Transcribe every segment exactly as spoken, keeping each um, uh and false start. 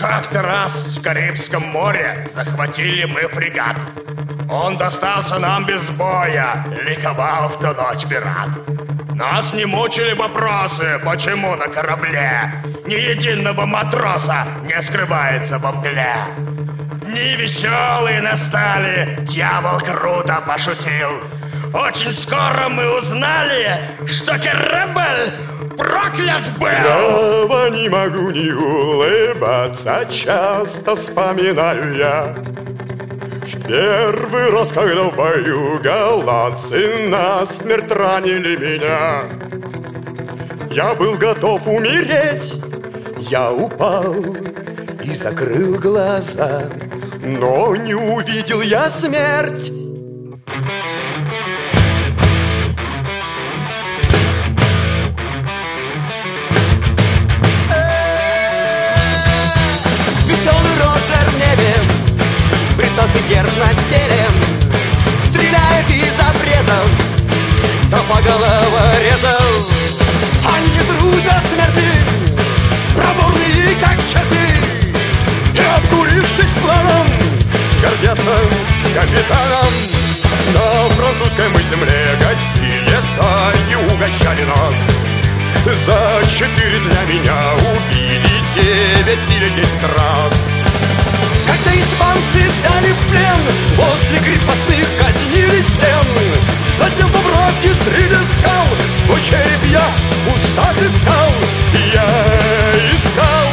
Как-то раз в Карибском море захватили мы фрегат. Он достался нам без боя, ликовал в ту ночь пират. Нас не мучили вопросы, почему на корабле ни единого матроса не скрывается во мгле. Дни веселые настали, дьявол круто пошутил. Очень скоро мы узнали, что корабль проклят был. Право не могу не улыбаться, часто вспоминаю я в первый раз, когда в бою голландцы насмерть ранили меня. Я был готов умереть, я упал и закрыл глаза, но не увидел я смерть. Веселый Роджер в небе, британский герб над телем, стреляет из обрезов, да по головорезам. Они дружат смерти, проворные как черты, и обкурившись планом, гордятся капитаном. На французской мы земле гостили, стаи угощали нас. За четыре дня меня убили девять или десять раз. Когда испанцы взяли в плен, возле крепостных казнили стен, затем в Бобровке среди скал свой череп я в кустах искал, я искал.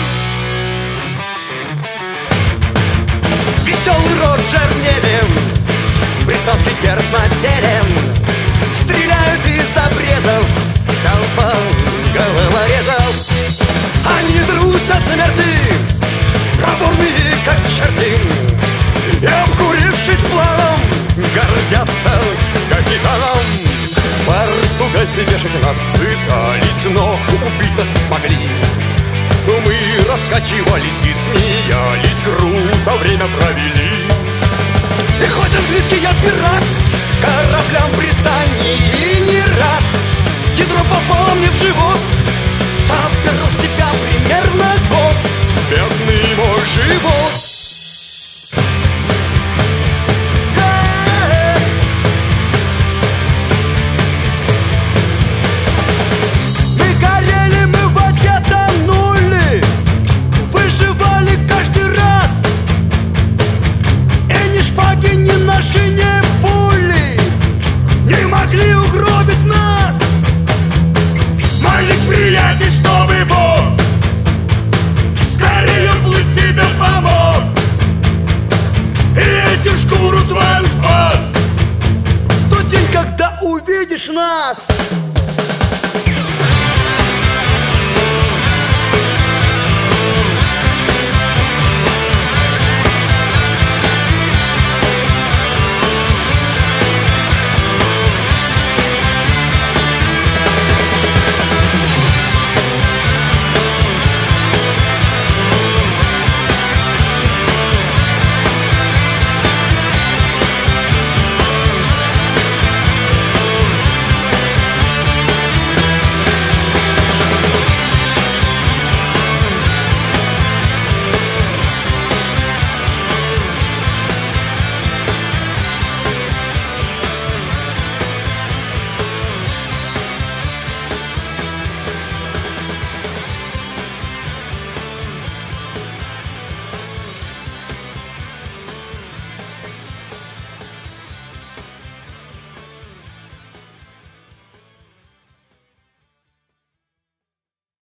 Веселый Роджер в небе, британский герб над телем, стреляют из обрезов, толпа головорезов. Они трусят смерти, проворные как черти, и обкурившись планом, гордятся капитаном. Португальцы вешать нас пытались, но убить нас не смогли. Мы раскачивались и смеялись, круто время провели. И хоть английский я пират, кораблям Британии не рад,